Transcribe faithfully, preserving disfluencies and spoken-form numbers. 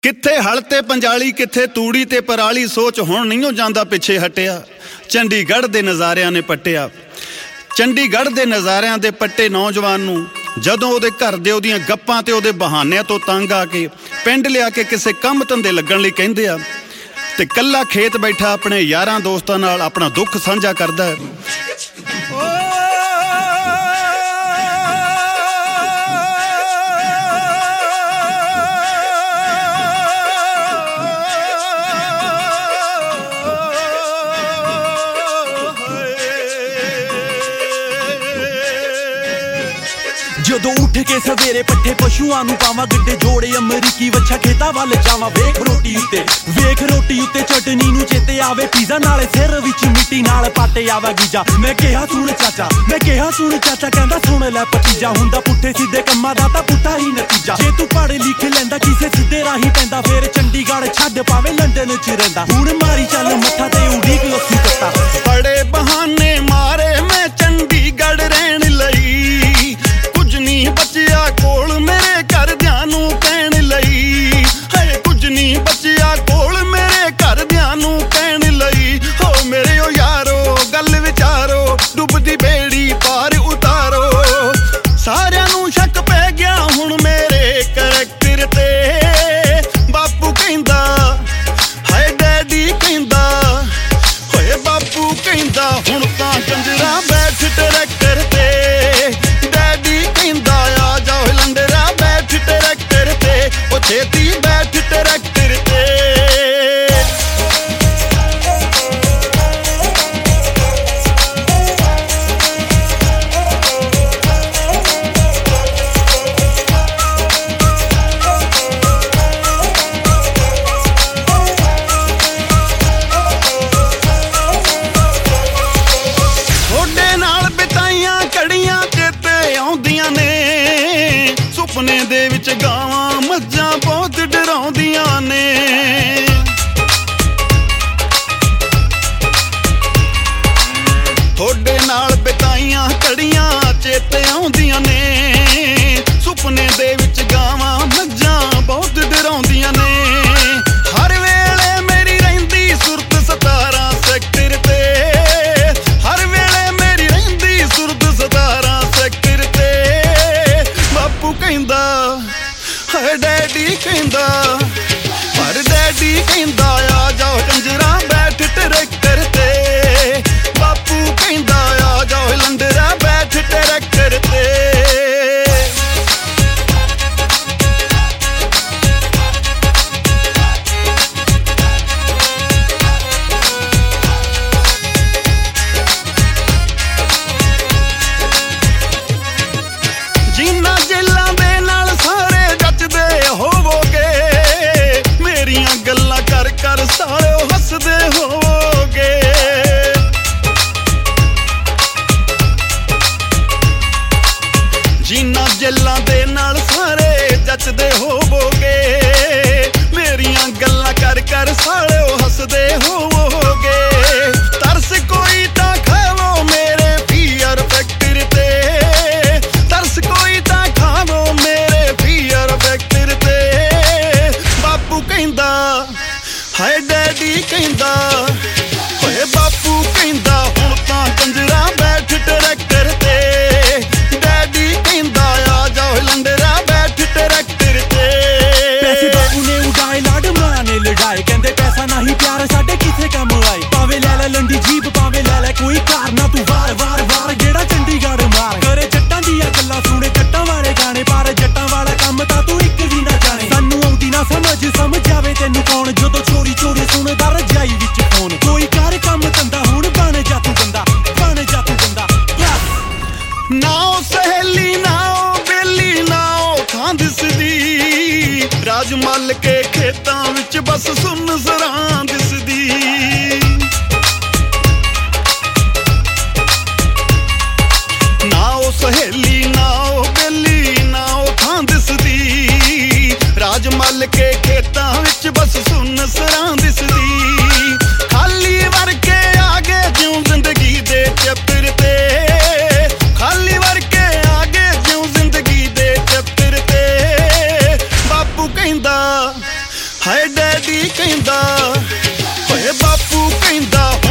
ਕਿੱਥੇ ਹਲ ਤੇ ਪੰਜਾਲੀ, ਕਿੱਥੇ ਤੂੜੀ ਤੇ ਪਰਾਲੀ, ਸੋਚ ਹੁਣ ਨਹੀਂ ਜਾਂਦਾ ਪਿੱਛੇ ਹਟਿਆ। ਚੰਡੀਗੜ੍ਹ ਦੇ ਨਜ਼ਾਰਿਆਂ ਨੇ ਪੱਟਿਆ, ਚੰਡੀਗੜ੍ਹ ਦੇ ਨਜ਼ਾਰਿਆਂ ਦੇ ਪੱਟੇ ਨੌਜਵਾਨ ਨੂੰ ਜਦੋਂ ਉਹਦੇ ਘਰ ਦੇ ਉਹਦੀਆਂ ਗੱਪਾਂ ਤੇ ਉਹਦੇ ਬਹਾਨਿਆਂ ਤੋਂ ਤੰਗ ਆ ਕੇ ਪਿੰਡ ਲਿਆ ਕੇ ਕਿਸੇ ਕੰਮ ਧੰਦੇ ਲੱਗਣ ਲਈ ਕਹਿੰਦੇ ਆ, ਤੇ ਕੱਲਾ ਖੇਤ ਬੈਠਾ ਆਪਣੇ ਯਾਰਾਂ ਦੋਸਤਾਂ ਨਾਲ ਆਪਣਾ ਦੁੱਖ ਸਾਂਝਾ ਕਰਦਾ ਹੈ। ਜਦੋਂ ਉੱਠ ਕੇ ਸਵੇਰੇ ਪੱਠੇ ਪਸ਼ੂਆਂ ਨੂੰ ਪਾਵਾਂ, ਗੱਡੇ ਜੋੜੇ ਅਮਰੀਕੀ ਵੱਛਾ ਖੇਤਾਂ ਵੱਲ ਜਾਵਾਂ। ਵੇਖ ਰੋਟੀ ਉੱਤੇ ਵੇਖ ਰੋਟੀ ਉੱਤੇ ਚਟਨੀ ਨੂੰ ਚੇਤੇ ਆਵੇ ਪੀਜ਼ਾ, ਨਾਲੇ ਸਿਰ ਵਿੱਚ ਮਿੱਟੀ ਨਾਲ ਪਾਟੇ ਆਵਾ ਗੀਜਾ। ਮੈਂ ਕਿਹਾ ਸੁਣ ਚਾਚਾ ਮੈਂ ਕਿਹਾ ਸੁਣ ਚਾਚਾ ਕਹਿੰਦਾ ਸੁਣ ਲੈ ਭਤੀਜਾ, ਹੁੰਦਾ ਪੁੱਠੇ ਸਿੱਧੇ ਕੰਮਾਂ ਦਾ ਤਾਂ ਪੁੱਠਾ ਹੀ ਨਤੀਜਾ। ਜੇ ਤੂੰ ਪੜ੍ਹ ਲਿਖ ਲੈਂਦਾ ਕਿਸੇ ਸਿੱਧੇ ਰਾਹੀਂ ਪੈਂਦਾ, ਫੇਰ ਚੰਡੀਗੜ੍ਹ ਛੱਡ ਪਾਵੇ ਲੰਡਨ ਚ ਰਹਿੰਦਾ। ਹੁਣ ਮਾਰੀ ਚੱਲ ਮੱਥਾ ਤੇ ਉਡੀਕ ਲੋਕੀ ਕੱਟਾ, ਬੜੇ ਬਹਾਨੇ ਮਾਰੇ ਮੈਂ ਚੰਡੀਗੜ੍ਹ ਰਹਿਣ ਲਈ, ਕੁਝ ਨਹੀਂ ਬਚਿਆ ਕੋਲ ਮੇਰੇ ਘਰਦਿਆਂ ਨੂੰ ਕਹਿਣ ਲਈ। ਹਏ ਕੁਝ ਨਹੀਂ ਬਚਿਆ ਕੋਲ ਮੇਰੇ ਘਰਦਿਆਂ ਨੂੰ ਕਹਿਣ ਲਈ। ਹੋ ਮੇਰੇ ਓ ਯਾਰੋ ਗੱਲ ਵਿਚਾਰੋ, ਡੁੱਬਦੀ ਬੇੜੀ ਪਾਰ ਉਤਾਰੋ। ਸਾਰਿਆਂ ਨੂੰ ਸ਼ੱਕ ਪੈ ਗਿਆ ਹੁਣ ਮੇਰੇ ਕਰੈਕਟਰ ਤੇ, ਬਾਪੂ ਕਹਿੰਦਾ ਹਾਏ ਡੈਡੀ ਕਹਿੰਦਾ, ਹੋਏ ਬਾਪੂ ਕਹਿੰਦਾ ਹੁਣ ਤਾਂ ਕੰਜਰਾ ਬੈਠ ਟਰੈਕਟਰ ਤੇ। ਡੈਡੀ ਕਹਿੰਦਾ ਆ ਜਾਓ ਲੰਡਰਾ ਬੈਠ ਟਰੈਕਟਰ ਤੇ, ਉਹ ਛੇਤੀ ਬੈਠ ਟਰੈਕਟਰ ਤੇ। ਤੁਹਾਡੇ ਨਾਲ ਬਿਤਾਈਆਂ ਘੜੀਆਂ ਚੇਤੇ ਆਉਂਦੀਆਂ ਨੇ, ਸੁਪਨੇ ਦੇ ਵਿੱਚ ਗਾਵਾਂ ਮੱਝਾਂ ਬਹੁਤ ਡਰਾਉਂਦੀਆਂ ਨੇ। ਤੁਹਾਡੇ ਨਾਲ ਬਿਤਾਈਆਂ ਘੜੀਆਂ ਚੇਤੇ ਆਉਂਦੀਆਂ ਨੇ, ਸੁਪਨੇ ਦੇ ਵਿੱਚ ਗਾਵਾਂ ਮੱਝਾਂ ਬਹੁਤ ਡਰਾਉਂਦੀਆਂ ਨੇ। ਹਰ ਵੇਲੇ ਮੇਰੀ ਰਹਿੰਦੀ ਸੁਰਤ ਸਤਾਰਾਂ ਸੈਕਟਰ ਤੇ, ਹਰ ਵੇਲੇ ਮੇਰੀ ਰਹਿੰਦੀ ਸੁਰਤ ਸਤਾਰਾਂ ਸੈਕਟਰ ਤੇ। ਬਾਪੂ ਕਹਿੰਦਾ ਹਾਏ ਡੈਡੀ ਕਹਿੰਦਾ, ਪਰ ਡੈਡੀ ਕਹਿੰਦਾ ਆ ਜਾਓ ਕੰਜਰਾ ਬੈਠ ਟਰੈਕਟਰ ਤੇ। ਬਾਪੂ ਕਹਿੰਦਾ ਆ ਜਾਓ ਲੰਡਰਾ ਬੈਠ ਟਰੈਕਟਰ ਤੇ। ਜਿਨ੍ਹਾਂ ਜੇਲਾਂ ਦੇ ਨਾਲ ਸਾਰੇ ਜੱਜਦੇ ਹੋਵੋਗੇ, ਮੇਰੀਆਂ ਗੱਲਾਂ ਕਰ ਕਰ ਸਾਲਿਓ ਹੱਸਦੇ ਹੋਵੋਗੇ। ਜਿਨ੍ਹਾਂ ਜੇਲਾਂ ਦੇ ਨਾਲ ਸਾਰੇ ਜੱਜਦੇ ਹੋਵੋਗੇ, ਮੇਰੀਆਂ ਗੱਲਾਂ ਕਰ ਕਰ ਸਾਲਿਓ ਹੱਸਦੇ ਹੋਵੋਗੇ। ਤਰਸ ਕੋਈ ਤਾਂ ਖਾਵੋ ਮੇਰੇ ਫੀਅਰ ਫੈਕਟਰ ਤੇ, ਤਰਸ ਕੋਈ ਤਾਂ ਖਾਵੋ ਮੇਰੇ ਫੀਅਰ ਫੈਕਟਰ ਤੇ। ਬਾਪੂ ਕਹਿੰਦਾ ਹਾਏ ਡੈਡੀ ਕਹਿੰਦਾ, ਹੋਏ ਬਾਪੂ ਕਹਿੰਦਾ ਹੁਣ ਤਾਂ ਕੰਜਰਾ ਬੈਠ ਟਰੈਕਟਰ ਤੇ। ਡੈਡੀ ਕਹਿੰਦਾ ਆ ਜਾਓ ਲੰਡਰਾ ਬੈਠ ਟਰੈਕਟਰ ਤੇ। ਪੈਸੇ ਬਾਪੂ ਨੇ ਉਡਾਏ ਲਾਡ ਮਾਂ ਨੇ ਲੜਾਏ, ਕਹਿੰਦੇ ਪੈਸਾ ਨਹੀਂ ਪਿਆਰ ਸਾਡੇ ਕਿਸੇ ਕੰਮ ਆਏ। ਭਾਵੇਂ ਲੈ ਲੈ ਲੰਡੀ ਜੀਬ ਭਾਵੇਂ ਲੈ ਲੈ ਕੋਈ ਕਾਰ, ਨਾ ਤੂੰ ਵਾਰ ਵਾਰ ਵਾਰ ਜਿਹੜਾ ਚੰਡੀਗੜ੍ਹ ਮਾਰ। ਕਰੇ ਜੱਟਾਂ ਦੀਆਂ ਗੱਲਾਂ ਸੁਣੇ ਜੱਟਾਂ ਵਾਲੇ ਗਾਣੇ, ਪਰ ਜੱਟਾਂ ਵਾਲਾ ਕੰਮ ਤਾਂ ਤੂੰ ਇੱਕ ਵੀ ਨਾ ਜਾਣੇ। ਸਾਨੂੰ ਆਉਂਦੀ ਨਾ ਸਮਝ ਸਮਝ ਆਵੇ ਤੈਨੂੰ ਕੌਣ, ਜਦੋਂ ਚੋਰੀ ਚੋਰੀ ਸੁਣਦਾ ਰਜਾਈ ਵਿੱਚ ਫੋਨ। ਕੋਈ ਕਰ ਕੰਮ ਧੰਦਾ ਹੁਣ ਬਣ ਜਾ ਤੂੰ ਬੰਦਾ, ਬਣ ਜਾ ਤੂੰ ਬੰਦਾ। ਨਾ ਉਹ ਸਹੇਲੀ ਨਾ ਉਹ ਬੇਲੀ ਨਾ ਉਹ ਥਾਂ ਦਿਸਦੀ, ਰਾਜ ਮੱਲ ਕੇ ਖੇਤਾਂ ਵਿੱਚ ਬਸ ਸੁੰਨ ਸਰਾਂ ਦਿਸਦੀ। ਨਾ ਉਹ ਸਹੇਲੀ ਨਾ ਉਹ ਬੇਲੀ ਨਾ ਉਹ ਥਾਂ ਦਿਸਦੀ, ਰਾਜ ਮੱਲ ਕੇ ਖੇਤਾਂ ਵਿੱਚ ਬਸ ਸੁੰਨ ਸਰਾਂ ਦਿਸਦੀ। ਖਾਲੀ ਵਰ ਕੇ ਆ ਗਏ ਜਿਉਂ ਜ਼ਿੰਦਗੀ ਦੇ ਚੈਪਟਰ ਤੇ, ਖਾਲੀ ਵਰ ਕੇ ਆ ਗਏ ਜਿਉਂ ਜ਼ਿੰਦਗੀ ਦੇ ਚੈਪਟਰ ਤੇ। ਬਾਪੂ ਕਹਿੰਦਾ ਹਾਏ ਡੈਡੀ ਕਹਿੰਦਾ ਹੋਏ ਬਾਪੂ ਕਹਿੰਦਾ